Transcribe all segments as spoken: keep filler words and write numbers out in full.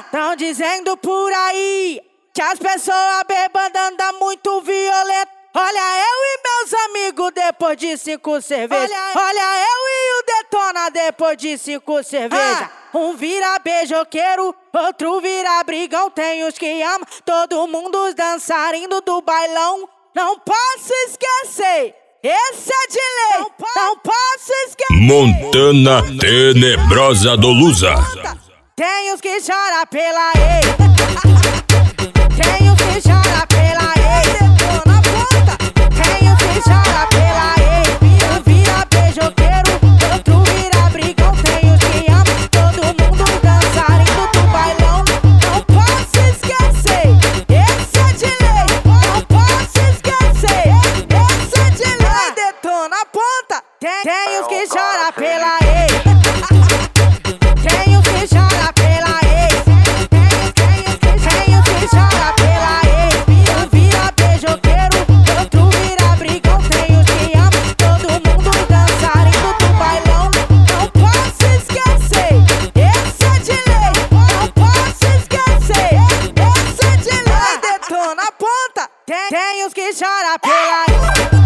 tão dizendo por aí que as pessoas bebando andam muito violento. Olha eu e meus amigos depois de cinco cervejas. Olha, olha eu e o Detona depois de cinco cervejas. Ah. Um vira beijoqueiro, outro vira brigão. Tem os que amam, todo mundo os dançarinos do bailão. Não posso esquecer, esse é de lei. Não, po não posso esquecer. Montana Tenebrosa do Lusa. Tem os que choram pela ex. Tem os que choram pela ex. Detona ponta. Tem os que choram pela ex. Um vira beijoqueiro, outro vira brigão. Tem os que amam, todo mundo dançarino do bailão. Não posso esquecer, esse é de lei. Não posso esquecer, esse é de lei. Detona ponta. Tem, tem os que choram pela ex. Tem os que choram pela ex. Tem os que choram pela ex. Um vira beijoqueiro, outro vira brigão. Tem os que amam, todo mundo dançarino do bailão. Não posso esquecer, esse é de lei. Não posso esquecer, esse é de lei. Detona ponta. Tem, tem os que choram pela ex.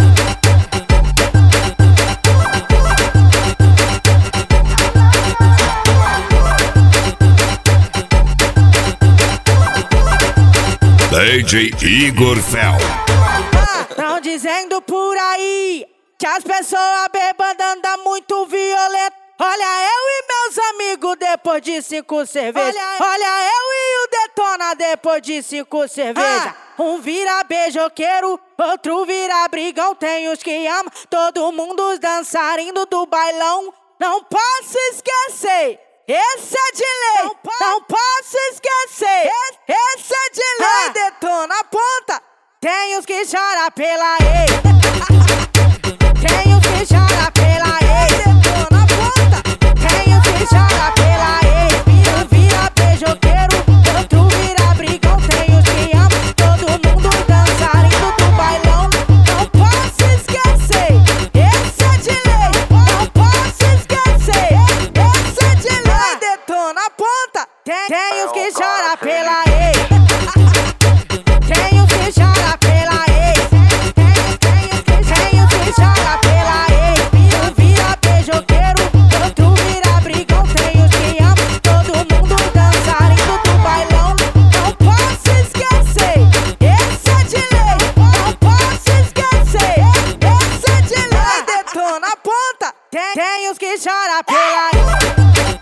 D J Igor Fel. Tão dizendo por aí que as pessoas bebando andam muito violento. Olha eu e meus amigos depois de cinco cervejas. Olha, olha eu e o Detona depois de cinco cervejas. Ah. Um vira beijoqueiro, outro vira brigão. Tem os que amam, todo mundo os dançarino do bailão. Não posso esquecer, esse é de lei. Não, po não posso esquecer, esse é de lei. Ah. Detona ponta. Tem os que choram pela ex. Tem os que choram pela ex. Detona ponta. Tem os que choram pela ex. Um vira beijoqueiro, outro vira brigão. Tem os que amam, todo mundo dançarino do bailão. Não posso esquecer, esse é de lei. Não posso esquecer, esse é de lei. Detona ponta. Tem, tem os que choram pela ex. Tem os que choram pela ex. Tem os que, tem os que choram pela ex. Um vira beijoqueiro, outro vira brigão. Tem os que amam, todo mundo dançarino do bailão. Não posso esquecer, esse é de lei. Não posso esquecer, esse é de lei. Detona ponta. Tem, tem os que choram pela ex.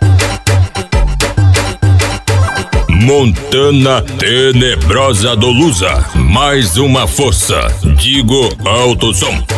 Montana Tenebrosa do Lusa. Mais uma força. Digo alto som.